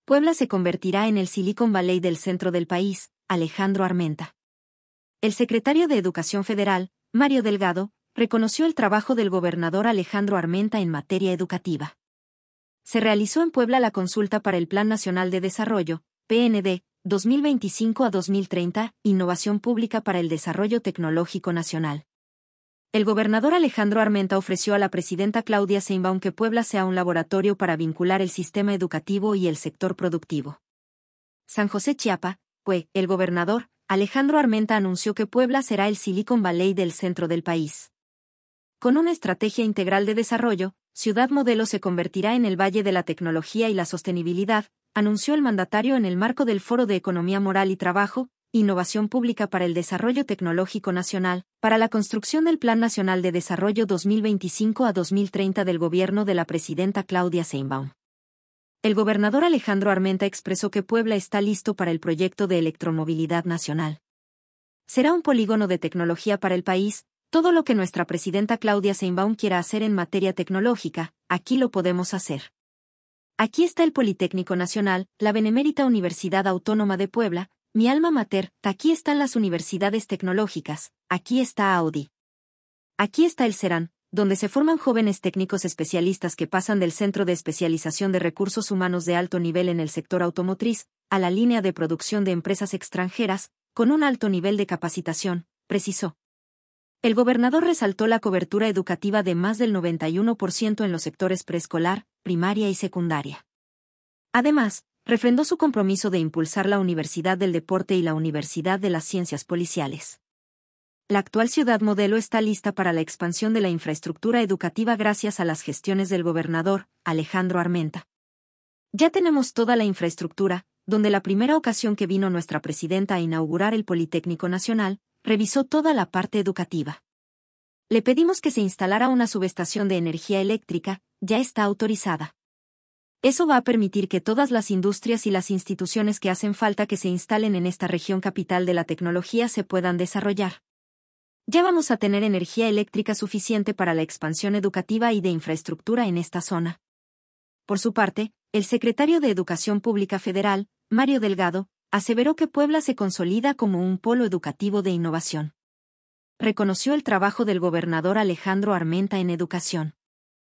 Puebla se convertirá en el Silicon Valley del centro del país, Alejandro Armenta. El secretario de Educación Federal, Mario Delgado, reconoció el trabajo del gobernador Alejandro Armenta en materia educativa. Se realizó en Puebla la consulta para el Plan Nacional de Desarrollo, PND, 2025 a 2030, Innovación Pública para el Desarrollo Tecnológico Nacional. El gobernador Alejandro Armenta ofreció a la presidenta Claudia Sheinbaum que Puebla sea un laboratorio para vincular el sistema educativo y el sector productivo. San José Chiapa, el gobernador, Alejandro Armenta anunció que Puebla será el Silicon Valley del centro del país. Con una estrategia integral de desarrollo, Ciudad Modelo se convertirá en el Valle de la Tecnología y la Sostenibilidad, anunció el mandatario en el marco del Foro de Economía Moral y Trabajo, Innovación Pública para el Desarrollo Tecnológico Nacional, para la construcción del Plan Nacional de Desarrollo 2025 a 2030 del gobierno de la presidenta Claudia Sheinbaum. El gobernador Alejandro Armenta expresó que Puebla está listo para el proyecto de electromovilidad nacional. Será un polígono de tecnología para el país, todo lo que nuestra presidenta Claudia Sheinbaum quiera hacer en materia tecnológica, aquí lo podemos hacer. Aquí está el Politécnico Nacional, la Benemérita Universidad Autónoma de Puebla, mi alma mater, aquí están las universidades tecnológicas, aquí está Audi. Aquí está el CERAN, donde se forman jóvenes técnicos especialistas que pasan del Centro de Especialización de Recursos Humanos de alto nivel en el sector automotriz, a la línea de producción de empresas extranjeras, con un alto nivel de capacitación, precisó. El gobernador resaltó la cobertura educativa de más del 91% en los sectores preescolar, primaria y secundaria. Además, refrendó su compromiso de impulsar la Universidad del Deporte y la Universidad de las Ciencias Policiales. La actual ciudad modelo está lista para la expansión de la infraestructura educativa gracias a las gestiones del gobernador, Alejandro Armenta. Ya tenemos toda la infraestructura, donde la primera ocasión que vino nuestra presidenta a inaugurar el Politécnico Nacional, revisó toda la parte educativa. Le pedimos que se instalara una subestación de energía eléctrica, ya está autorizada. Eso va a permitir que todas las industrias y las instituciones que hacen falta que se instalen en esta región capital de la tecnología se puedan desarrollar. Ya vamos a tener energía eléctrica suficiente para la expansión educativa y de infraestructura en esta zona. Por su parte, el secretario de Educación Pública Federal, Mario Delgado, aseveró que Puebla se consolida como un polo educativo de innovación. Reconoció el trabajo del gobernador Alejandro Armenta en educación.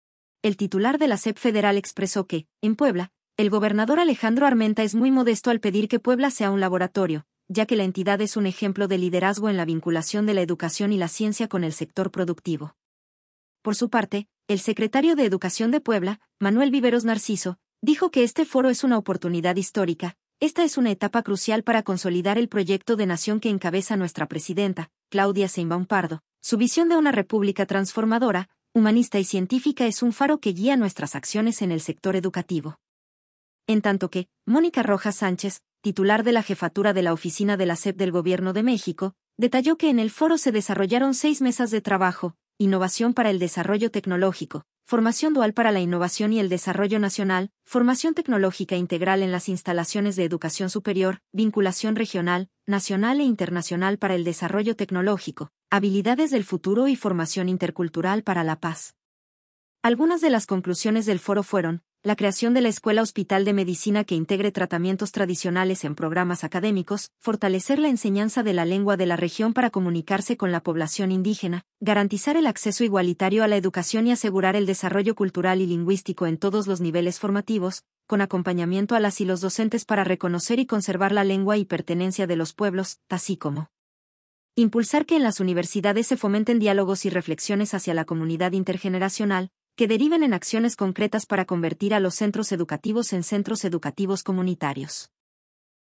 El titular de la SEP Federal expresó que, en Puebla, el gobernador Alejandro Armenta es muy modesto al pedir que Puebla sea un laboratorio, ya que la entidad es un ejemplo de liderazgo en la vinculación de la educación y la ciencia con el sector productivo. Por su parte, el secretario de Educación de Puebla, Manuel Viveros Narciso, dijo que este foro es una oportunidad histórica. Esta es una etapa crucial para consolidar el proyecto de nación que encabeza nuestra presidenta, Claudia Sheinbaum Pardo. Su visión de una república transformadora, humanista y científica es un faro que guía nuestras acciones en el sector educativo. En tanto que, Mónica Rojas Sánchez, titular de la jefatura de la oficina de la SEP del Gobierno de México, detalló que en el foro se desarrollaron 6 mesas de trabajo: innovación para el desarrollo tecnológico, formación dual para la innovación y el desarrollo nacional, formación tecnológica integral en las instalaciones de educación superior, vinculación regional, nacional e internacional para el desarrollo tecnológico, habilidades del futuro y formación intercultural para la paz. Algunas de las conclusiones del foro fueron: la creación de la Escuela Hospital de Medicina que integre tratamientos tradicionales en programas académicos, fortalecer la enseñanza de la lengua de la región para comunicarse con la población indígena, garantizar el acceso igualitario a la educación y asegurar el desarrollo cultural y lingüístico en todos los niveles formativos, con acompañamiento a las y los docentes para reconocer y conservar la lengua y pertenencia de los pueblos, así como impulsar que en las universidades se fomenten diálogos y reflexiones hacia la comunidad intergeneracional, que deriven en acciones concretas para convertir a los centros educativos en centros educativos comunitarios.